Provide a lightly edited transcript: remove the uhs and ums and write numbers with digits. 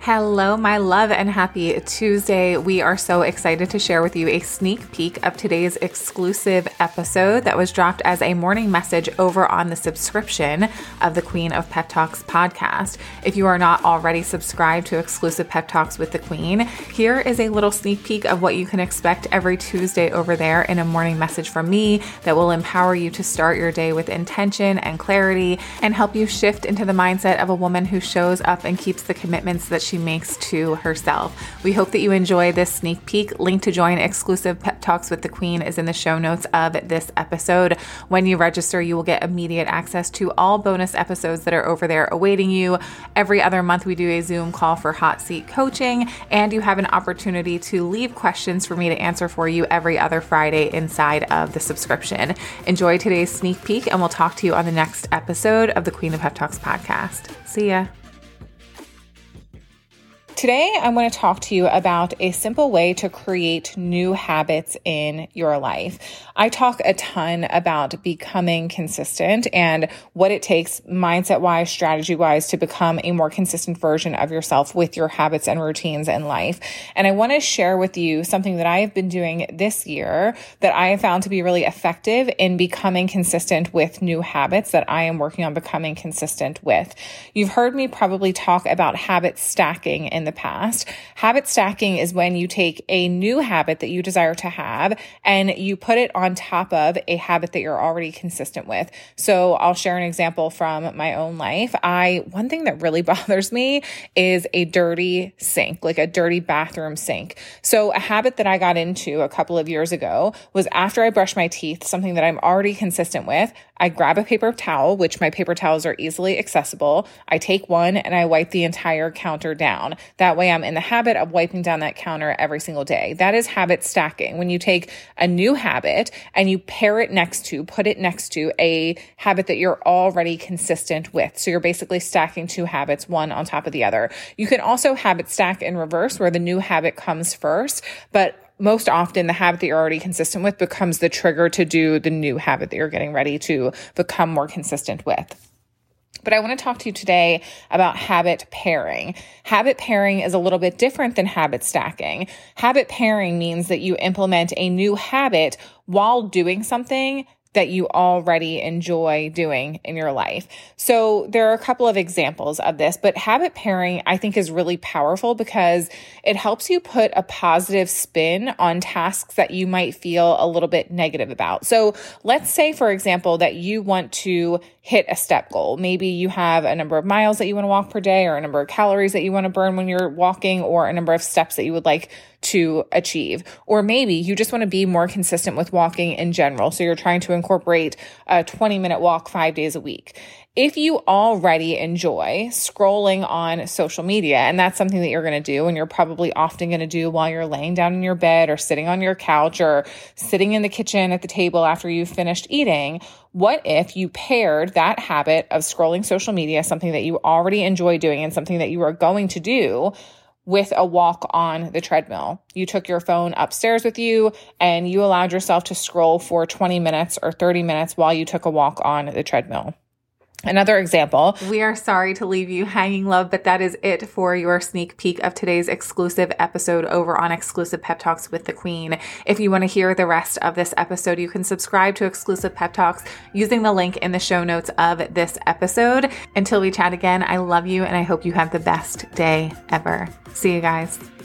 Hello, my love, and happy Tuesday. We are so excited to share with you a sneak peek of today's exclusive episode that was dropped as a morning message over on the subscription of the Queen of Pep Talks podcast. If you are not already subscribed to exclusive Pep Talks with the Queen, here is a little sneak peek of what you can expect every Tuesday over there in a morning message from me that will empower you to start your day with intention and clarity and help you shift into the mindset of a woman who shows up and keeps the commitments that she makes to herself. We hope that you enjoy this sneak peek. Link to join exclusive Pep Talks with the Queen is in the show notes of this episode. When you register, you will get immediate access to all bonus episodes that are over there awaiting you. Every other month, we do a Zoom call for hot seat coaching, and you have an opportunity to leave questions for me to answer for you every other Friday inside of the subscription. Enjoy today's sneak peek, and we'll talk to you on the next episode of the Queen of Pep Talks podcast. See ya. Today, I want to talk to you about a simple way to create new habits in your life. I talk a ton about becoming consistent and what it takes mindset-wise, strategy-wise to become a more consistent version of yourself with your habits and routines in life. And I want to share with you something that I have been doing this year that I have found to be really effective in becoming consistent with new habits that I am working on becoming consistent with. You've heard me probably talk about habit stacking in the past. Habit stacking is when you take a new habit that you desire to have and you put it on top of a habit that you're already consistent with. So I'll share an example from my own life. One thing that really bothers me is a dirty sink, like a dirty bathroom sink. So a habit that I got into a couple of years ago was after I brush my teeth, something that I'm already consistent with, I grab a paper towel, which my paper towels are easily accessible. I take one and I wipe the entire counter down. That way I'm in the habit of wiping down that counter every single day. That is habit stacking. When you take a new habit and you put it next to a habit that you're already consistent with. So you're basically stacking two habits, one on top of the other. You can also habit stack in reverse where the new habit comes first, but most often the habit that you're already consistent with becomes the trigger to do the new habit that you're getting ready to become more consistent with. But I want to talk to you today about habit pairing. Habit pairing is a little bit different than habit stacking. Habit pairing means that you implement a new habit while doing something that you already enjoy doing in your life. So there are a couple of examples of this, but habit pairing I think is really powerful because it helps you put a positive spin on tasks that you might feel a little bit negative about. So let's say, for example, that you want to hit a step goal. Maybe you have a number of miles that you want to walk per day or a number of calories that you want to burn when you're walking or a number of steps that you would like to achieve. Or maybe you just want to be more consistent with walking in general. So you're trying to incorporate a 20-minute walk 5 days a week. If you already enjoy scrolling on social media, and that's something that you're going to do, and you're probably often going to do while you're laying down in your bed or sitting on your couch or sitting in the kitchen at the table after you've finished eating, what if you paired that habit of scrolling social media, something that you already enjoy doing and something that you are going to do, with a walk on the treadmill? You took your phone upstairs with you and you allowed yourself to scroll for 20 minutes or 30 minutes while you took a walk on the treadmill. Another example. We are sorry to leave you hanging, love, but that is it for your sneak peek of today's exclusive episode over on Exclusive Pep Talks with the Queen. If you want to hear the rest of this episode, you can subscribe to Exclusive Pep Talks using the link in the show notes of this episode. Until we chat again, I love you and I hope you have the best day ever. See you guys.